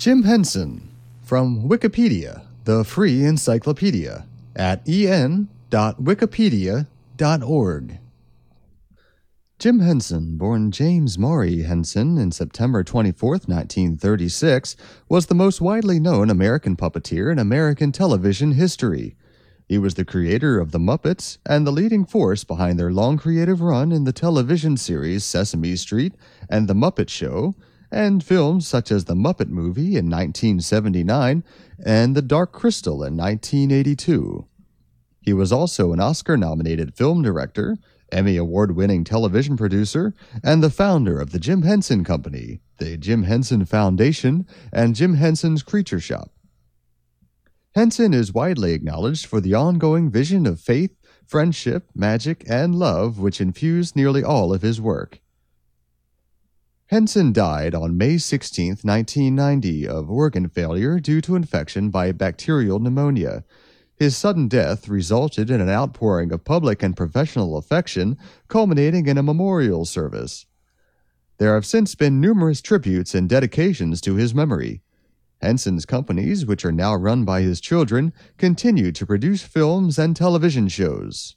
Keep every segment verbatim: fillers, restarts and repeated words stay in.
Jim Henson, from Wikipedia, the free encyclopedia, at en dot wikipedia dot org. Jim Henson, born James Maury Henson in September twenty-fourth, nineteen thirty-six, was the most widely known American puppeteer in American television history. He was the creator of The Muppets and the leading force behind their long creative run in the television series Sesame Street and The Muppet Show, and films such as The Muppet Movie in nineteen seventy-nine and The Dark Crystal in nineteen eighty-two. He was also an Oscar-nominated film director, Emmy Award-winning television producer, and the founder of the Jim Henson Company, the Jim Henson Foundation, and Jim Henson's Creature Shop. Henson is widely acknowledged for the ongoing vision of faith, friendship, magic, and love which infused nearly all of his work. Henson died on May sixteenth, nineteen ninety, of organ failure due to infection by bacterial pneumonia. His sudden death resulted in an outpouring of public and professional affection, culminating in a memorial service. There have since been numerous tributes and dedications to his memory. Henson's companies, which are now run by his children, continue to produce films and television shows.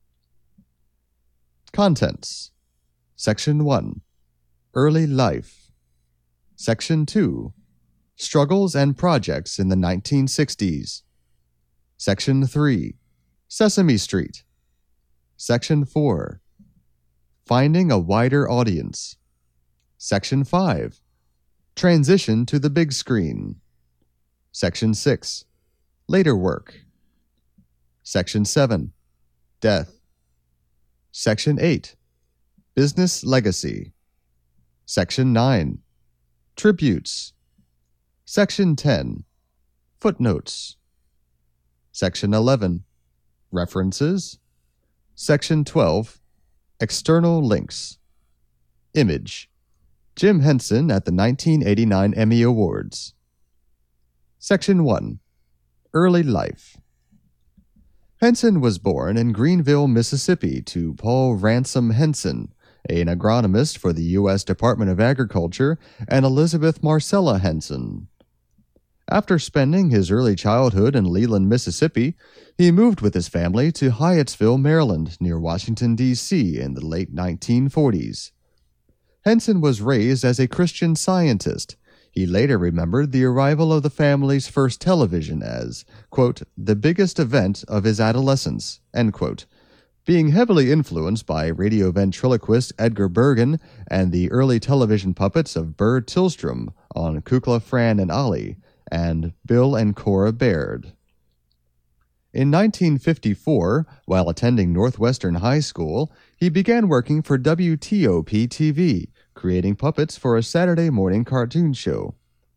Contents. Section one. Early Life. Section two. Struggles and Projects in the nineteen sixties. Section three. Sesame Street. Section four. Finding a Wider Audience. Section five. Transition to the Big Screen. Section six. Later Work. Section seven. Death. Section eight. Business Legacy. Section nine. Tributes. Section ten. Footnotes. Section eleven. References. Section twelve. External links. Image. Jim Henson at the nineteen eighty-nine Emmy Awards. Section one. Early Life. Henson was born in Greenville, Mississippi to Paul Ransom Henson, an agronomist for the U S Department of Agriculture, and Elizabeth Marcella Henson. After spending his early childhood in Leland, Mississippi, he moved with his family to Hyattsville, Maryland, near Washington, D C in the late nineteen forties. Henson was raised as a Christian Scientist. He later remembered the arrival of the family's first television as, quote, the biggest event of his adolescence, end quote, being heavily influenced by radio ventriloquist Edgar Bergen and the early television puppets of Burr Tillstrom on Kukla, Fran and Ollie, and Bill and Cora Baird. In nineteen fifty-four, while attending Northwestern High School, he began working for W T O P T V, creating puppets for a Saturday morning cartoon show.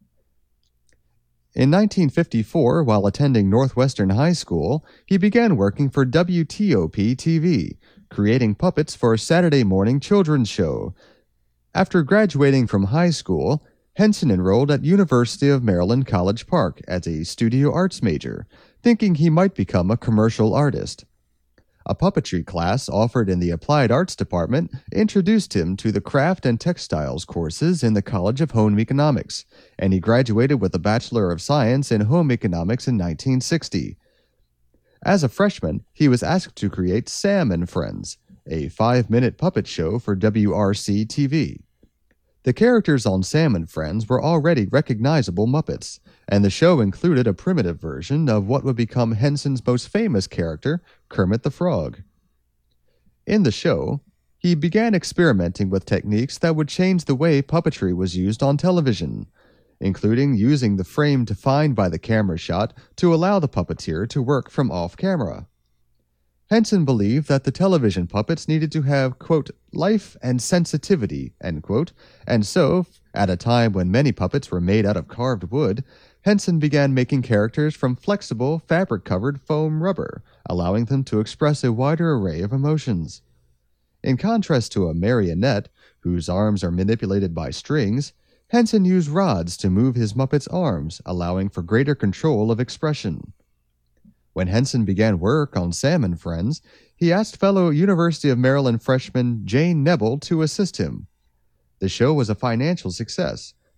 In nineteen fifty-four, while attending Northwestern High School, he began working for W T O P T V, creating puppets for a Saturday morning children's show. After graduating from high school, Henson enrolled at University of Maryland College Park as a studio arts major, thinking he might become a commercial artist. A puppetry class offered in the Applied Arts Department introduced him to the craft and textiles courses in the College of Home Economics, and he graduated with a Bachelor of Science in Home Economics in nineteen sixty. As a freshman, he was asked to create Sam and Friends, a five-minute puppet show for W R C T V. The characters on Sam and Friends were already recognizable Muppets, and the show included a primitive version of what would become Henson's most famous character, Kermit the Frog. In the show, he began experimenting with techniques that would change the way puppetry was used on television, including using the frame defined by the camera shot to allow the puppeteer to work from off-camera. Henson believed that the television puppets needed to have, quote, life and sensitivity, end quote, and so, at a time when many puppets were made out of carved wood, Henson began making characters from flexible, fabric-covered foam rubber, allowing them to express a wider array of emotions. In contrast to a marionette, whose arms are manipulated by strings, Henson used rods to move his Muppets' arms, allowing for greater control of expression. When Henson began work on Sam and Friends, he asked fellow University of Maryland freshman Jane Nebel to assist him. The show was a financial success,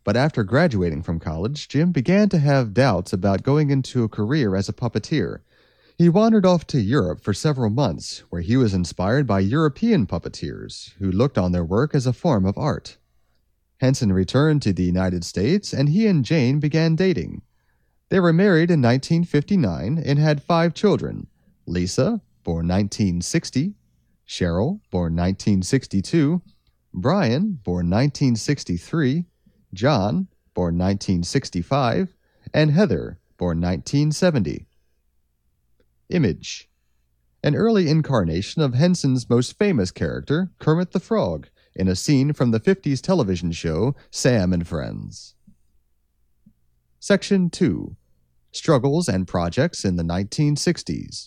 But after graduating from college, Jim began to have doubts about going into a career as a puppeteer. He wandered off to Europe for several months, where he was inspired by European puppeteers who looked on their work as a form of art. Henson returned to the United States, and he and Jane began dating. They were married in nineteen fifty-nine and had five children: Lisa, born nineteen sixty, Cheryl, born nineteen sixty-two, Brian, born nineteen sixty-three, John, born nineteen sixty-five, and Heather, born nineteen seventy. Image: an early incarnation of Henson's most famous character, Kermit the Frog, in a scene from the fifties television show Sam and Friends. Section two. Struggles and Projects in the nineteen sixties.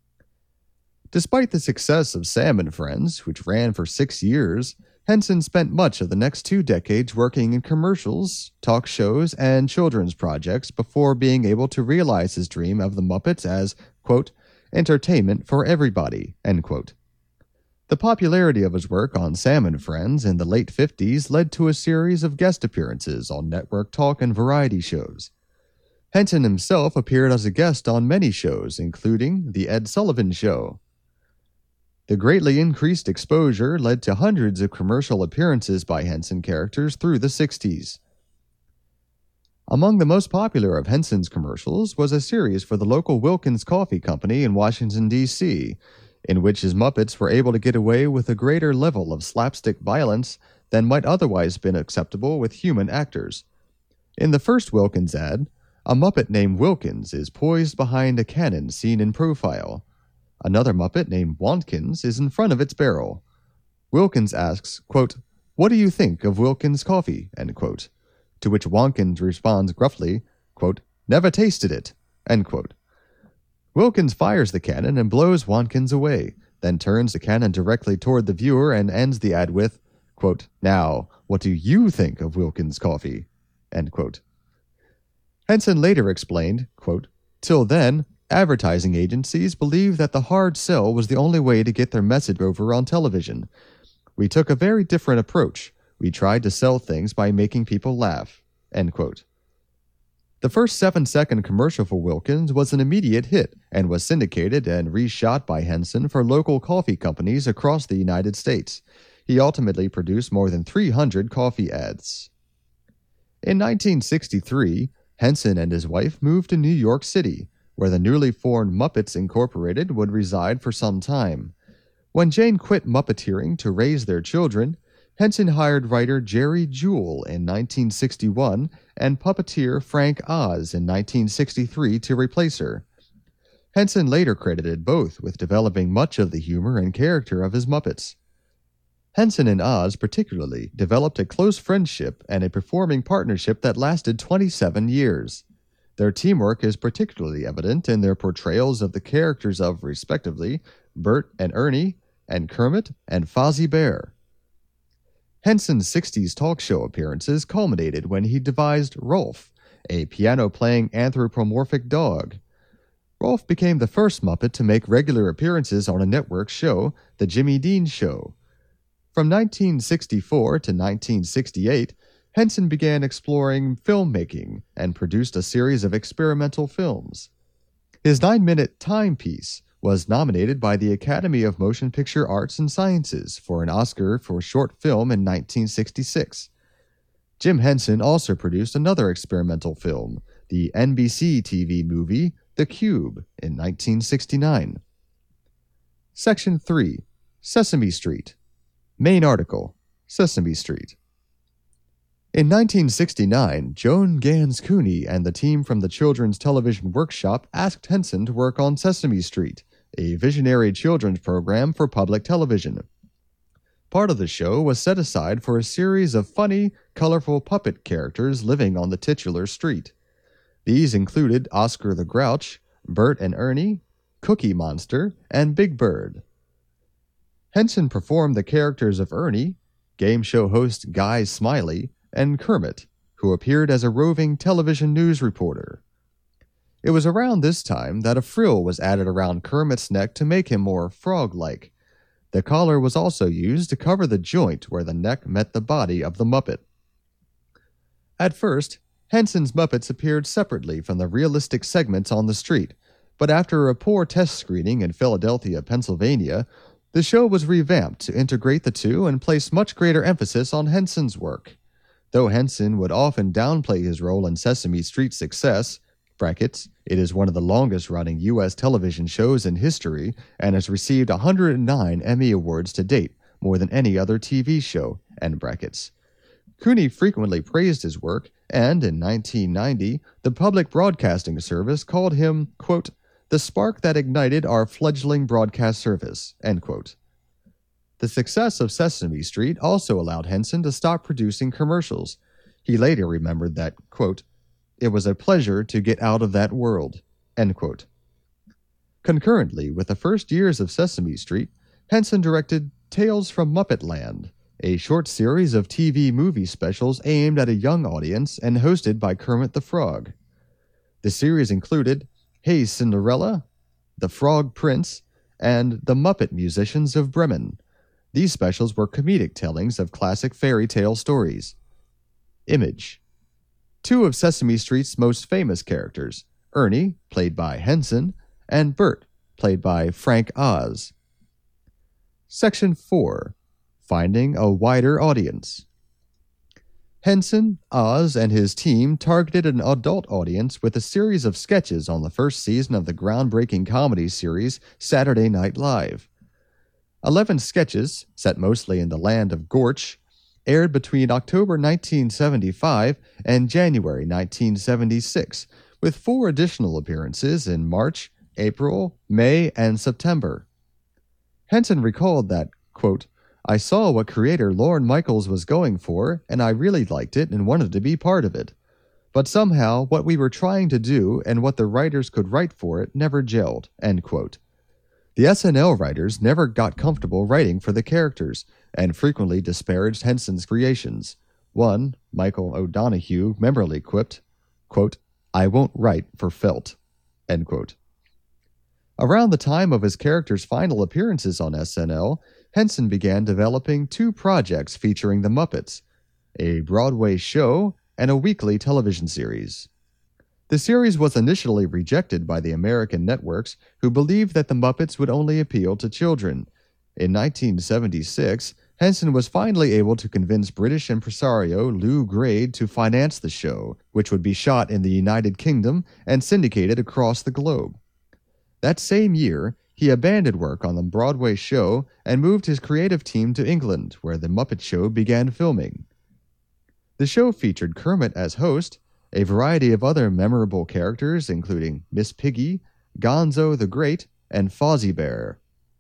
Despite the success of Sam and Friends, which ran for six years, Henson spent much of the next two decades working in commercials, talk shows, and children's projects before being able to realize his dream of the Muppets as, quote, entertainment for everybody, end quote. The popularity of his work on Sam and Friends in the late fifties led to a series of guest appearances on network talk and variety shows. Henson himself appeared as a guest on many shows, including The Ed Sullivan Show. The greatly increased exposure led to hundreds of commercial appearances by Henson characters through the sixties. Among the most popular of Henson's commercials was a series for the local Wilkins Coffee Company in Washington, D C, in which his Muppets were able to get away with a greater level of slapstick violence than might otherwise have been acceptable with human actors. In the first Wilkins ad, a Muppet named Wilkins is poised behind a cannon seen in profile. Another Muppet named Watkins is in front of its barrel. Wilkins asks, quote, "What do you think of Wilkins coffee?" end quote. To which Watkins responds gruffly, quote, "Never tasted it," end quote. Wilkins fires the cannon and blows Watkins away, then turns the cannon directly toward the viewer and ends the ad with, quote, "Now, what do you think of Wilkins coffee?" end quote. Henson later explained, quote, "Till then, advertising agencies believed that the hard sell was the only way to get their message over on television. We took a very different approach. We tried to sell things by making people laugh," end quote. The first seven-second commercial for Wilkins was an immediate hit and was syndicated and reshot by Henson for local coffee companies across the United States. He ultimately produced more than three hundred coffee ads. In nineteen sixty-three, Henson and his wife moved to New York City, where the newly formed Muppets Incorporated would reside for some time. When Jane quit Muppeteering to raise their children, Henson hired writer Jerry Jewell in nineteen sixty-one and puppeteer Frank Oz in nineteen sixty-three to replace her. Henson later credited both with developing much of the humor and character of his Muppets. Henson and Oz particularly developed a close friendship and a performing partnership that lasted twenty-seven years. Their teamwork is particularly evident in their portrayals of the characters of, respectively, Bert and Ernie, and Kermit and Fozzie Bear. Henson's sixties talk show appearances culminated when he devised Rolf, a piano-playing anthropomorphic dog. Rolf became the first Muppet to make regular appearances on a network show, The Jimmy Dean Show. From nineteen sixty-four to nineteen sixty-eight, Henson began exploring filmmaking and produced a series of experimental films. His nine-minute timepiece was nominated by the Academy of Motion Picture Arts and Sciences for an Oscar for short film in nineteen sixty-six. Jim Henson also produced another experimental film, the N B C T V movie The Cube, in nineteen sixty-nine. Section three. Sesame Street. Main article, Sesame Street. In nineteen sixty-nine, Joan Gans Cooney and the team from the Children's Television Workshop asked Henson to work on Sesame Street, a visionary children's program for public television. Part of the show was set aside for a series of funny, colorful puppet characters living on the titular street. These included Oscar the Grouch, Bert and Ernie, Cookie Monster, and Big Bird. Henson performed the characters of Ernie, game show host Guy Smiley, and Kermit, who appeared as a roving television news reporter. It was around this time that a frill was added around Kermit's neck to make him more frog-like. The collar was also used to cover the joint where the neck met the body of the Muppet. At first, Henson's Muppets appeared separately from the realistic segments on the street, but after a poor test screening in Philadelphia, Pennsylvania, the show was revamped to integrate the two and place much greater emphasis on Henson's work. Though Henson would often downplay his role in Sesame Street's success, brackets, it is one of the longest-running U S television shows in history and has received one hundred nine Emmy Awards to date, more than any other T V show, end brackets. Cooney frequently praised his work, and in nineteen ninety, the Public Broadcasting Service called him, quote, the spark that ignited our fledgling broadcast service, end quote. The success of Sesame Street also allowed Henson to stop producing commercials. He later remembered that, quote, it was a pleasure to get out of that world, end quote. Concurrently with the first years of Sesame Street, Henson directed Tales from Muppet Land, a short series of T V movie specials aimed at a young audience and hosted by Kermit the Frog. The series included Hey Cinderella, The Frog Prince, and The Muppet Musicians of Bremen. These specials were comedic tellings of classic fairy tale stories. Image. Two of Sesame Street's most famous characters, Ernie, played by Henson, and Bert, played by Frank Oz. Section four. Finding a wider audience. Henson, Oz, and his team targeted an adult audience with a series of sketches on the first season of the groundbreaking comedy series Saturday Night Live. Eleven sketches, set mostly in the land of Gorch, aired between October nineteen seventy-five and January nineteen seventy-six, with four additional appearances in March, April, May, and September. Henson recalled that, quote, I saw what creator Lorne Michaels was going for, and I really liked it and wanted to be part of it. But somehow, what we were trying to do and what the writers could write for it never gelled, end quote. The S N L writers never got comfortable writing for the characters, and frequently disparaged Henson's creations. One, Michael O'Donoghue, memorably quipped, quote, I won't write for Felt, end quote. Around the time of his character's final appearances on S N L, Henson began developing two projects featuring the Muppets, a Broadway show and a weekly television series. The series was initially rejected by the American networks, who believed that the Muppets would only appeal to children. In nineteen seventy-six, Henson was finally able to convince British impresario Lew Grade to finance the show, which would be shot in the United Kingdom and syndicated across the globe. That same year, he abandoned work on the Broadway show and moved his creative team to England, where The Muppet Show began filming. The show featured Kermit as host, a variety of other memorable characters including Miss Piggy, Gonzo the Great, and Fozzie Bear.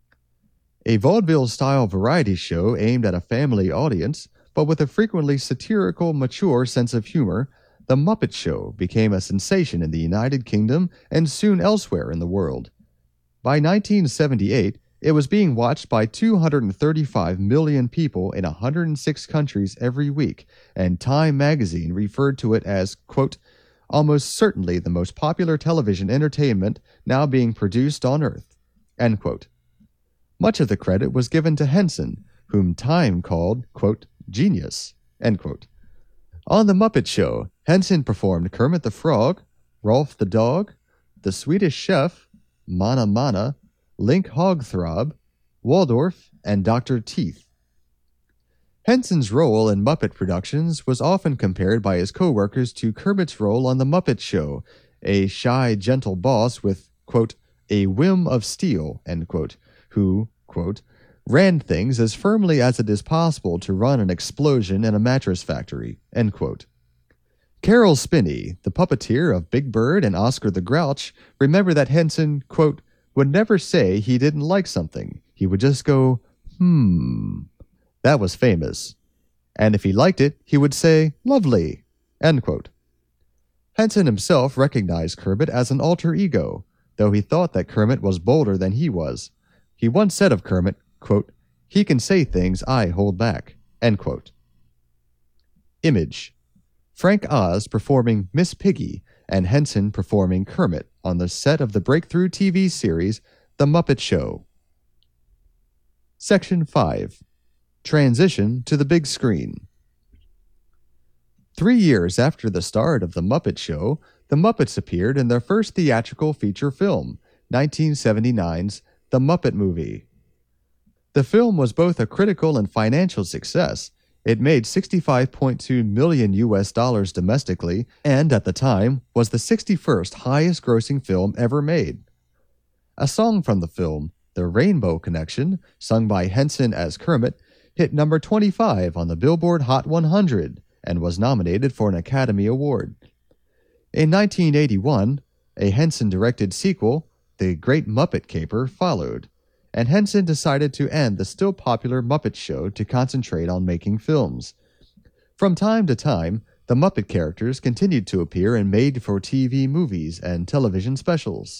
A vaudeville-style variety show aimed at a family audience, but with a frequently satirical, mature sense of humor, The Muppet Show became a sensation in the United Kingdom and soon elsewhere in the world. By nineteen seventy-eight, it was being watched by two hundred thirty-five million people in one hundred six countries every week, and Time magazine referred to it as, quote, almost certainly the most popular television entertainment now being produced on Earth, end quote. Much of the credit was given to Henson, whom Time called, quote, genius, end quote. On The Muppet Show, Henson performed Kermit the Frog, Rolf the Dog, The Swedish Chef, Mana Mana, Link Hogthrob, Waldorf, and Doctor Teeth. Henson's role in Muppet productions was often compared by his co-workers to Kermit's role on The Muppet Show, a shy, gentle boss with, quote, a whim of steel, end quote, who, quote, ran things as firmly as it is possible to run an explosion in a mattress factory, end quote. Carol Spinney, the puppeteer of Big Bird and Oscar the Grouch, remembered that Henson, quote, would never say he didn't like something. He would just go, hmm. That was famous. And if he liked it, he would say, lovely, end quote. Henson himself recognized Kermit as an alter ego, though he thought that Kermit was bolder than he was. He once said of Kermit, quote, he can say things I hold back, end quote. Image. Frank Oz performing Miss Piggy and Henson performing Kermit on the set of the breakthrough T V series The Muppet Show. Section five. Transition to the big screen. Three years after the start of The Muppet Show, the Muppets appeared in their first theatrical feature film, nineteen seventy-nine's The Muppet Movie. The film was both a critical and financial success. It made sixty-five point two million U S dollars domestically and, at the time, was the sixty-first highest-grossing film ever made. A song from the film, The Rainbow Connection, sung by Henson as Kermit, hit number twenty-five on the Billboard Hot one hundred and was nominated for an Academy Award. In nineteen eighty-one, a Henson-directed sequel, The Great Muppet Caper, followed, and Henson decided to end the still popular Muppet Show to concentrate on making films. From time to time, the Muppet characters continued to appear in made-for-T V movies and television specials.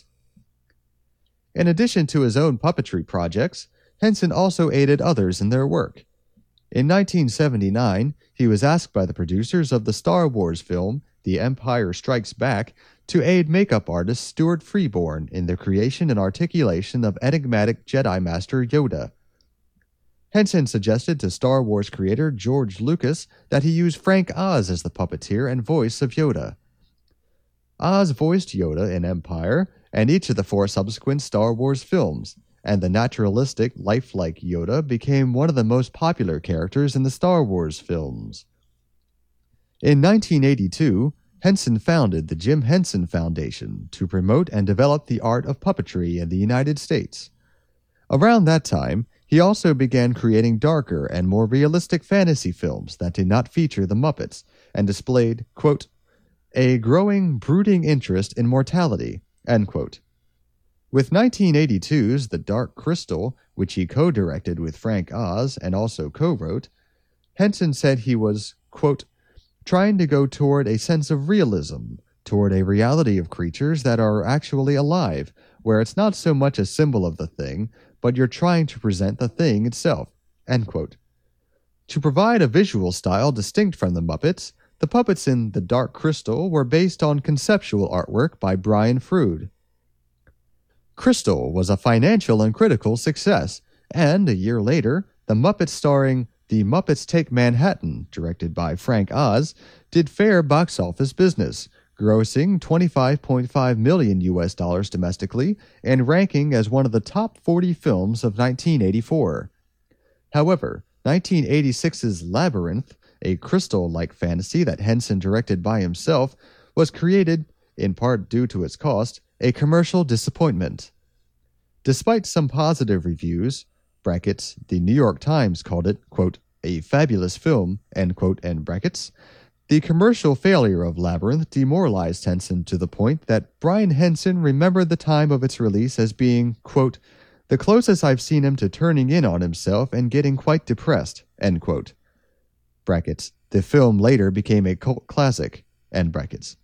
In addition to his own puppetry projects, Henson also aided others in their work. In nineteen seventy-nine, he was asked by the producers of the Star Wars film, The Empire Strikes Back, to aid makeup artist Stuart Freeborn in the creation and articulation of enigmatic Jedi Master Yoda. Henson suggested to Star Wars creator George Lucas that he use Frank Oz as the puppeteer and voice of Yoda. Oz voiced Yoda in Empire and each of the four subsequent Star Wars films, and the naturalistic, lifelike Yoda became one of the most popular characters in the Star Wars films. In nineteen eighty-two, Henson founded the Jim Henson Foundation to promote and develop the art of puppetry in the United States. Around that time, he also began creating darker and more realistic fantasy films that did not feature the Muppets and displayed, quote, a growing, brooding interest in mortality, end quote. With nineteen eighty-two's The Dark Crystal, which he co-directed with Frank Oz and also co-wrote, Henson said he was, quote, trying to go toward a sense of realism, toward a reality of creatures that are actually alive, where it's not so much a symbol of the thing, but you're trying to present the thing itself, end quote. To provide a visual style distinct from the Muppets, the puppets in The Dark Crystal were based on conceptual artwork by Brian Froud. Crystal was a financial and critical success, and a year later, The Muppets starring The Muppets Take Manhattan, directed by Frank Oz, did fair box office business, grossing twenty-five point five million U S dollars domestically and ranking as one of the top forty films of nineteen eighty-four. However, nineteen eighty-six's Labyrinth, a crystal-like fantasy that Henson directed by himself, was created, in part due to its cost, a commercial disappointment. Despite some positive reviews, brackets, the New York Times called it, quote, a fabulous film, end quote, end brackets, the commercial failure of Labyrinth demoralized Henson to the point that Brian Henson remembered the time of its release as being, quote, the closest I've seen him to turning in on himself and getting quite depressed, end quote. Brackets, the film later became a cult classic, end brackets.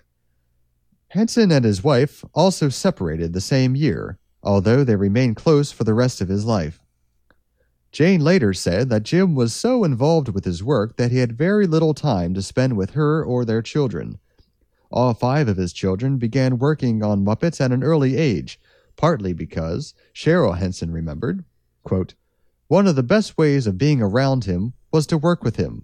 Henson and his wife also separated the same year, although they remained close for the rest of his life. Jane later said that Jim was so involved with his work that he had very little time to spend with her or their children. All five of his children began working on Muppets at an early age, partly because, Cheryl Henson remembered, quote, one of the best ways of being around him was to work with him.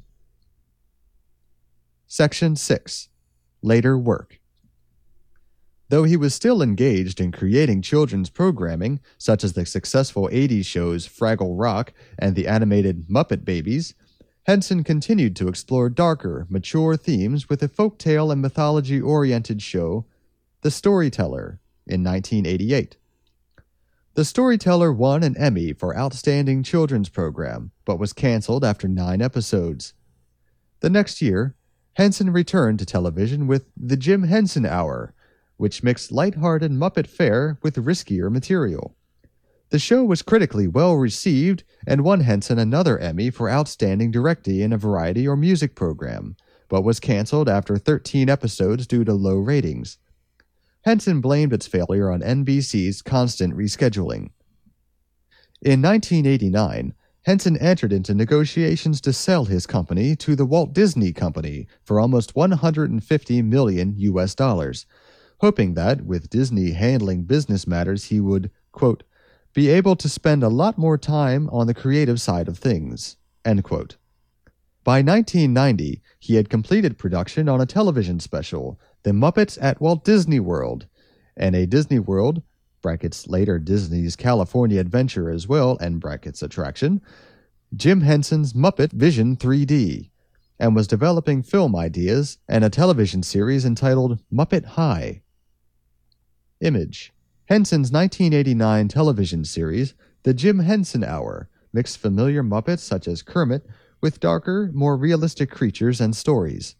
Section six. Later Work. Though he was still engaged in creating children's programming, such as the successful eighties shows Fraggle Rock and the animated Muppet Babies, Henson continued to explore darker, mature themes with a folktale and mythology-oriented show, The Storyteller, in nineteen eighty-eight. The Storyteller won an Emmy for Outstanding Children's Program, but was canceled after nine episodes. The next year, Henson returned to television with The Jim Henson Hour, which mixed lighthearted Muppet fare with riskier material. The show was critically well received and won Henson another Emmy for Outstanding Directing in a Variety or Music Program, but was canceled after thirteen episodes due to low ratings. Henson blamed its failure on N B C's constant rescheduling. In nineteen eighty-nine, Henson entered into negotiations to sell his company to the Walt Disney Company for almost one hundred fifty million U S dollars, hoping that, with Disney handling business matters, he would, quote, be able to spend a lot more time on the creative side of things, end quote. By nineteen ninety, he had completed production on a television special, The Muppets at Walt Disney World, and a Disney World, brackets later Disney's California Adventure as well, and brackets attraction, Jim Henson's Muppet Vision three D, and was developing film ideas and a television series entitled Muppet High. Image. Henson's nineteen eighty-nine television series, The Jim Henson Hour, mixed familiar Muppets such as Kermit with darker, more realistic creatures and stories.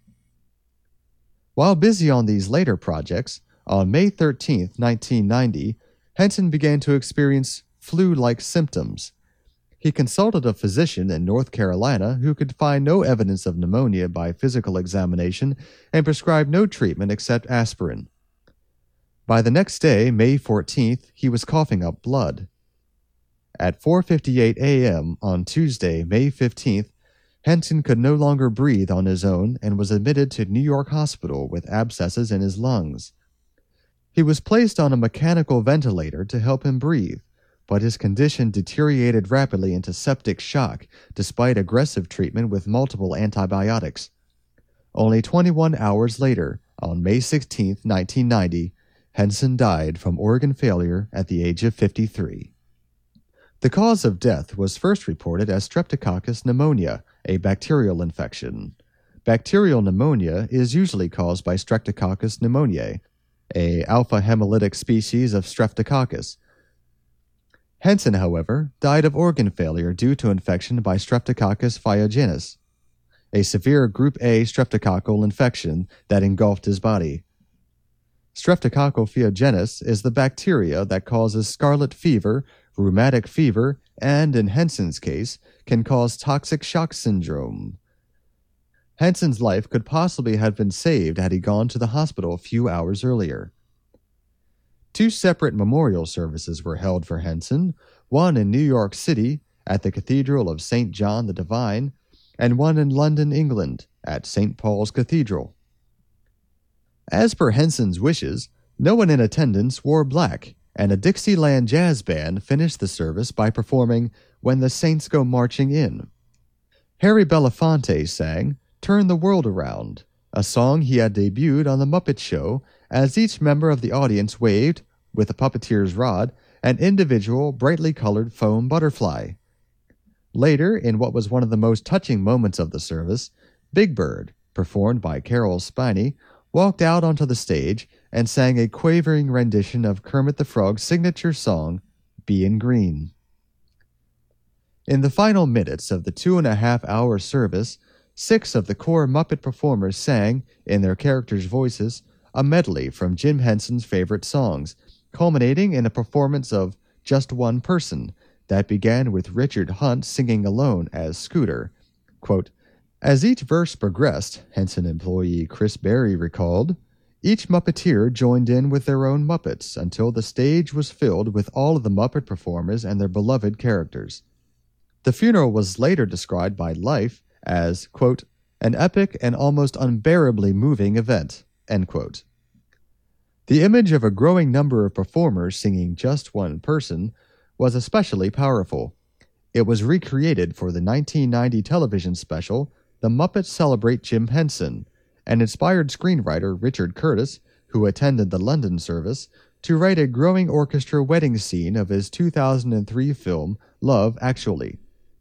While busy on these later projects, on May thirteenth, nineteen ninety, Henson began to experience flu-like symptoms. He consulted a physician in North Carolina who could find no evidence of pneumonia by physical examination and prescribed no treatment except aspirin. By the next day, May fourteenth, he was coughing up blood. At four fifty-eight a.m. on Tuesday, May fifteenth, Henson could no longer breathe on his own and was admitted to New York Hospital with abscesses in his lungs. He was placed on a mechanical ventilator to help him breathe, but his condition deteriorated rapidly into septic shock despite aggressive treatment with multiple antibiotics. Only twenty-one hours later, on May sixteenth, nineteen ninety, Henson died from organ failure at the age of fifty-three. The cause of death was first reported as Streptococcus pneumonia, a bacterial infection. Bacterial pneumonia is usually caused by Streptococcus pneumoniae, a alpha hemolytic species of Streptococcus. Henson, however, died of organ failure due to infection by Streptococcus pyogenes, a severe group A streptococcal infection that engulfed his body. Streptococcal pyogenes is the bacteria that causes scarlet fever, rheumatic fever, and, in Henson's case, can cause toxic shock syndrome. Henson's life could possibly have been saved had he gone to the hospital a few hours earlier. Two separate memorial services were held for Henson, one in New York City at the Cathedral of Saint John the Divine, and one in London, England, at Saint Paul's Cathedral. As per Henson's wishes, no one in attendance wore black, and a Dixieland jazz band finished the service by performing When the Saints Go Marching In. Harry Belafonte sang Turn the World Around, a song he had debuted on The Muppet Show, as each member of the audience waved, with a puppeteer's rod, an individual brightly colored foam butterfly. Later, in what was one of the most touching moments of the service, Big Bird, performed by Carol Spiney, walked out onto the stage and sang a quavering rendition of Kermit the Frog's signature song, Bein' Green. In the final minutes of the two-and-a-half-hour service, six of the core Muppet performers sang, in their characters' voices, a medley from Jim Henson's favorite songs, culminating in a performance of Just One Person that began with Richard Hunt singing alone as Scooter. Quote, As each verse progressed, Henson employee Chris Berry recalled, each Muppeteer joined in with their own Muppets until the stage was filled with all of the Muppet performers and their beloved characters. The funeral was later described by Life as, quote, an epic and almost unbearably moving event, end quote. The image of a growing number of performers singing Just One Person was especially powerful. It was recreated for the nineteen ninety television special The Muppets Celebrate Jim Henson, and inspired screenwriter Richard Curtis, who attended the London service, to write a growing orchestra wedding scene of his two thousand three film Love Actually.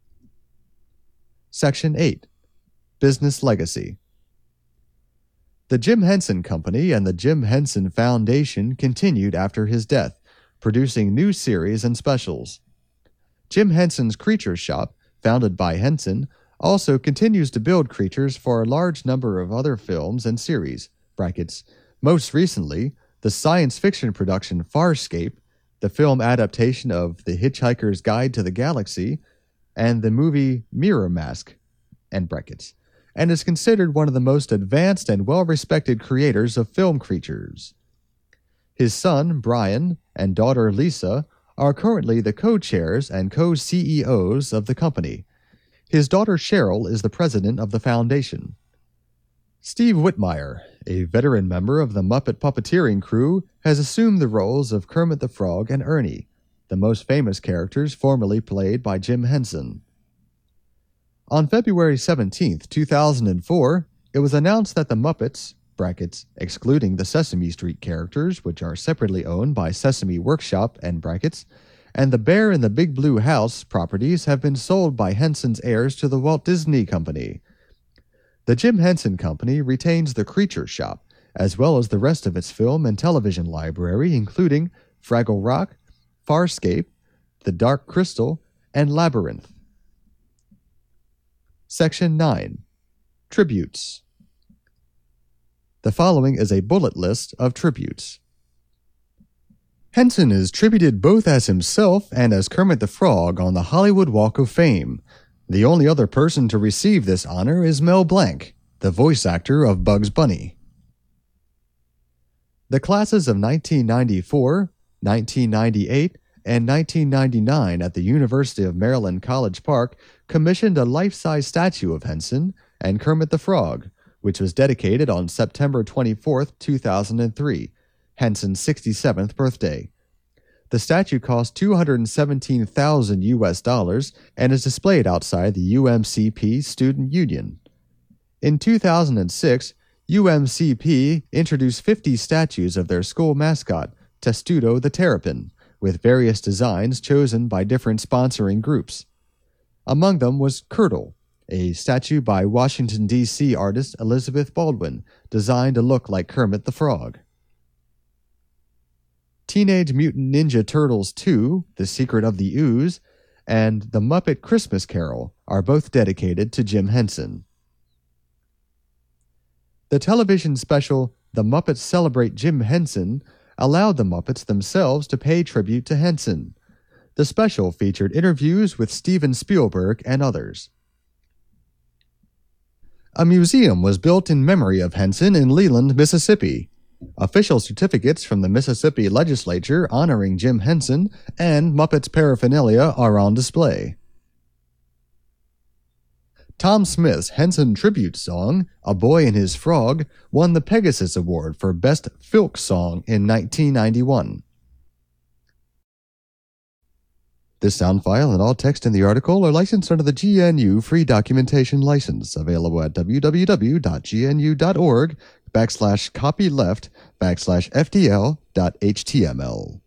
Section eight. Business Legacy. The Jim Henson Company and the Jim Henson Foundation continued after his death, producing new series and specials. Jim Henson's Creature Shop, founded by Henson, also continues to build creatures for a large number of other films and series, brackets, most recently, the science fiction production Farscape, the film adaptation of The Hitchhiker's Guide to the Galaxy, and the movie Mirror Mask, end brackets, and is considered one of the most advanced and well-respected creators of film creatures. His son, Brian, and daughter, Lisa, are currently the co-chairs and co-C E Os of the company. His daughter, Cheryl, is the president of the foundation. Steve Whitmire, a veteran member of the Muppet puppeteering crew, has assumed the roles of Kermit the Frog and Ernie, the most famous characters formerly played by Jim Henson. On February seventeenth, two thousand four, it was announced that the Muppets, brackets, excluding the Sesame Street characters, which are separately owned by Sesame Workshop, and brackets, and the Bear in the Big Blue House properties have been sold by Henson's heirs to the Walt Disney Company. The Jim Henson Company retains the Creature Shop, as well as the rest of its film and television library, including Fraggle Rock, Farscape, The Dark Crystal, and Labyrinth. Section nine. Tributes. The following is a bullet list of tributes. Henson is tributed both as himself and as Kermit the Frog on the Hollywood Walk of Fame. The only other person to receive this honor is Mel Blanc, the voice actor of Bugs Bunny. The classes of nineteen ninety-four, nineteen ninety-eight, and nineteen ninety-nine at the University of Maryland College Park commissioned a life-size statue of Henson and Kermit the Frog, which was dedicated on September twenty-fourth, two thousand three, Henson's sixty-seventh birthday. The statue cost two hundred seventeen thousand U S dollars and is displayed outside the U M C P Student Union. In two thousand six, U M C P introduced fifty statues of their school mascot, Testudo the Terrapin, with various designs chosen by different sponsoring groups. Among them was Curdle, a statue by Washington, D C artist Elizabeth Baldwin, designed to look like Kermit the Frog. Teenage Mutant Ninja Turtles two, The Secret of the Ooze, and The Muppet Christmas Carol are both dedicated to Jim Henson. The television special The Muppets Celebrate Jim Henson allowed the Muppets themselves to pay tribute to Henson. The special featured interviews with Steven Spielberg and others. A museum was built in memory of Henson in Leland, Mississippi. Official certificates from the Mississippi Legislature honoring Jim Henson and Muppets paraphernalia are on display. Tom Smith's Henson tribute song, A Boy and His Frog, won the Pegasus Award for Best Folk Song in nineteen ninety-one. This sound file and all text in the article are licensed under the G N U Free Documentation License, available at www.gnu.org backslash copyleft backslash fdl.html.